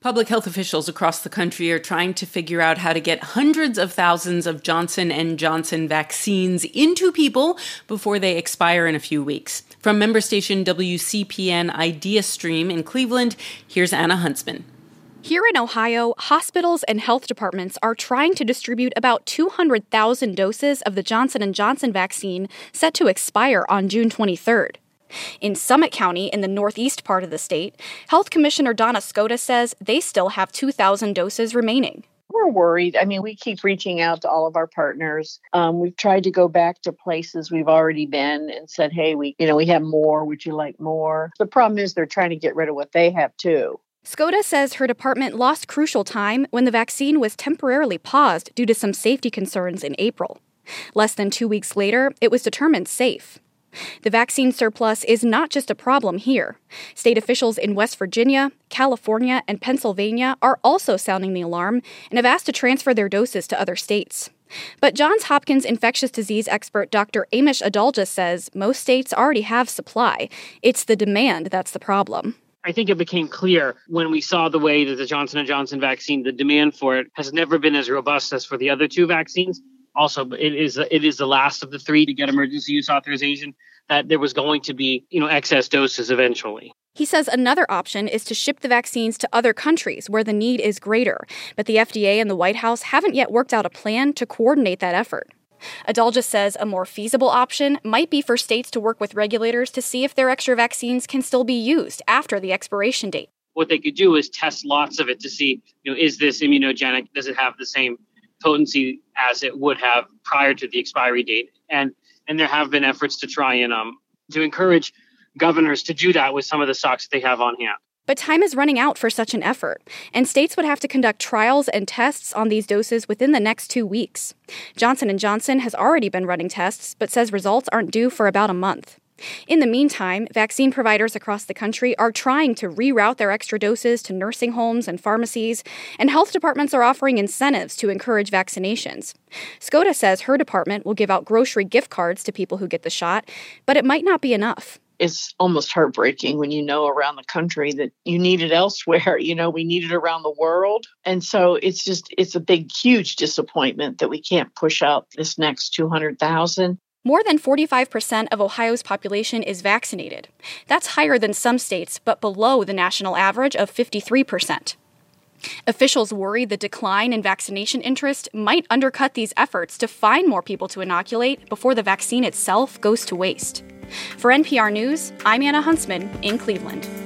Public health officials across the country are trying to figure out how to get hundreds of thousands of Johnson & Johnson vaccines into people before they expire in a few weeks. From member station WCPN IdeaStream in Cleveland, here's Anna Huntsman. Here in Ohio, hospitals and health departments are trying to distribute about 200,000 doses of the Johnson & Johnson vaccine set to expire on June 23rd. In Summit County, in the northeast part of the state, Health Commissioner Donna Skota says they still have 2,000 doses remaining. We're worried. We keep reaching out to all of our partners. We've tried to go back to places we've already been and said, hey, we have more. Would you like more? The problem is they're trying to get rid of what they have, too. Skota says her department lost crucial time when the vaccine was temporarily paused due to some safety concerns in April. Less than 2 weeks later, it was determined safe. The vaccine surplus is not just a problem here. State officials in West Virginia, California, and Pennsylvania are also sounding the alarm and have asked to transfer their doses to other states. But Johns Hopkins infectious disease expert Dr. Amish Adalja says most states already have supply. It's the demand that's the problem. I think it became clear when we saw the way that the Johnson & Johnson vaccine, the demand for it has never been as robust as for the other two vaccines. Also, it is the last of the three to get emergency use authorization, that there was going to be, excess doses eventually. He says another option is to ship the vaccines to other countries where the need is greater, but the FDA and the White House haven't yet worked out a plan to coordinate that effort. Adalja says a more feasible option might be for states to work with regulators to see if their extra vaccines can still be used after the expiration date. What they could do is test lots of it to see, is this immunogenic? Does it have the same potency as it would have prior to the expiry date? And there have been efforts to try and to encourage governors to do that with some of the stocks that they have on hand. But time is running out for such an effort, and states would have to conduct trials and tests on these doses within the next 2 weeks. Johnson & Johnson has already been running tests, but says results aren't due for about a month. In the meantime, vaccine providers across the country are trying to reroute their extra doses to nursing homes and pharmacies, and health departments are offering incentives to encourage vaccinations. Skota says her department will give out grocery gift cards to people who get the shot, but it might not be enough. It's almost heartbreaking when you know around the country that you need it elsewhere. We need it around the world. And so it's a big, huge disappointment that we can't push out this next 200,000. More than 45% of Ohio's population is vaccinated. That's higher than some states, but below the national average of 53%. Officials worry the decline in vaccination interest might undercut these efforts to find more people to inoculate before the vaccine itself goes to waste. For NPR News, I'm Anna Huntsman in Cleveland.